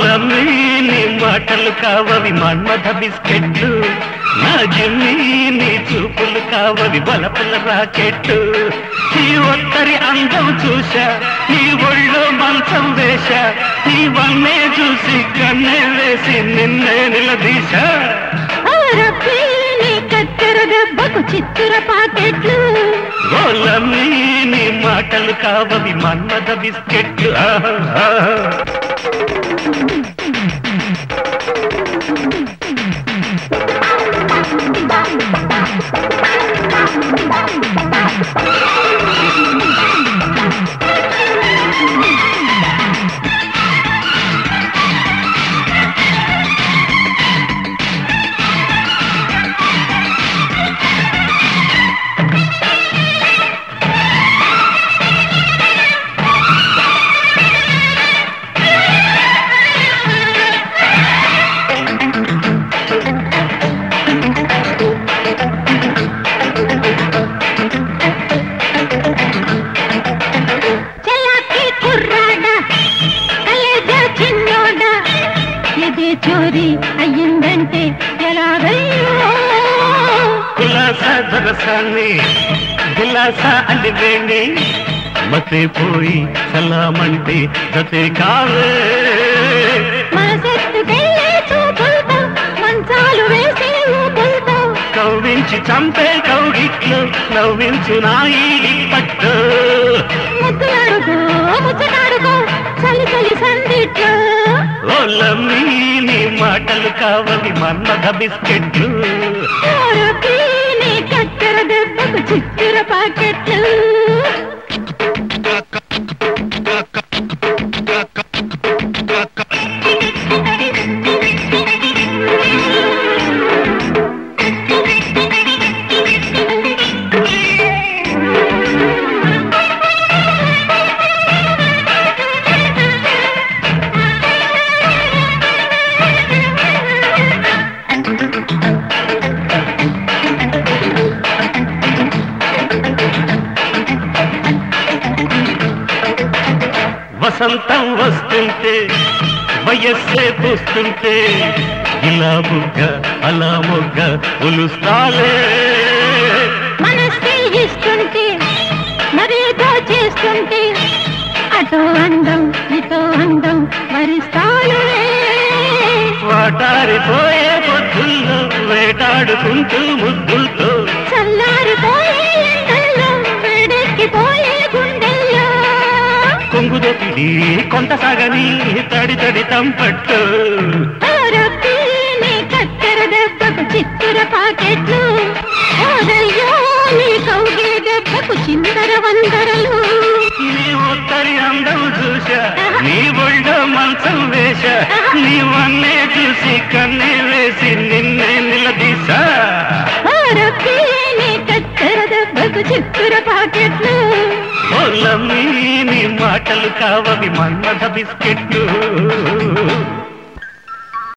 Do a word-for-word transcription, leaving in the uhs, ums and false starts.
ఓలమ్మి నీ మాటలు కావవి మన్మథ బిస్కెట్లు, నా జిమ్మి నీ చూపులు కావవి బలపుల రాకెట్టు. నీ ఒత్తరి అందం చూశా, నీ ఒళ్ళో మంచం వేశా, నీ వన్నే చూసి కన్నే వేసి నిన్నే నిలదీశా. కత్తెర దెబ్బకు చిత్తుర పాకెట్లు, ఓలమ్మి నీ మాటలు కావవి మన్మథ బిస్కెట్లు. చోరీ అయ్యిందంటే ఎలాగయ్యో. కులాసా దరసాన్ని గిలాసా అని వేణి మతే పోయి సలామంటే జతే కావే. మనసెత్తుకెళ్ళే చూపులతో మంచాలు వేసే ఊపులతో కవ్వించి చంపే కౌగిట్లు నవ్వించు నాయి పట్టు. ముద్దులాడుకో ముచ్చటాడుకో చలి చలి సందిట్లో. ఓలమ్మి నీ మాటలు కావవి మన్మథ బిస్కెట్లు, నీ కత్తెర దెబ్బకు చిత్తుర పాకెట్లు. వసంతం వస్తుంటే వయస్సే పూస్తుంటే ఇలా బుగ్గ అలా మొగ్గ ఉలుస్తాలే. మనస్సే ఇస్తుంటే మరేదో చేస్తుంటే అటో అందం ఇటో అందం మరిస్తాలే. వాటారిపోయే పొద్దుల్లో వేటాడుకుంటూ ముద్దులతో చల్లారిపోయే ఎండల్లో వేడెక్కిపోయే గుండెల్లో కొంగుదొపిడి కొంత సాగని తడి తడి తంపట్టు. నీ కత్తెర దెబ్బకు చిత్తుర పాకెట్లు, ఓదయ్యో నీ కౌగిలి దెబ్బకు చిందర వందరలు. నీ ఉత్తరి అందం చూశా, నీ ఒళ్ళో మంచం వేశా, నీ వన్నే చూసి కన్నే వేసి నిన్నే నిలదీశా. నీ కత్తెర దెబ్బకు చిత్తుర పాకెట్లు, ఓలమ్మి నీ మాటలు కావవి మన్మథ బిస్కెట్లు.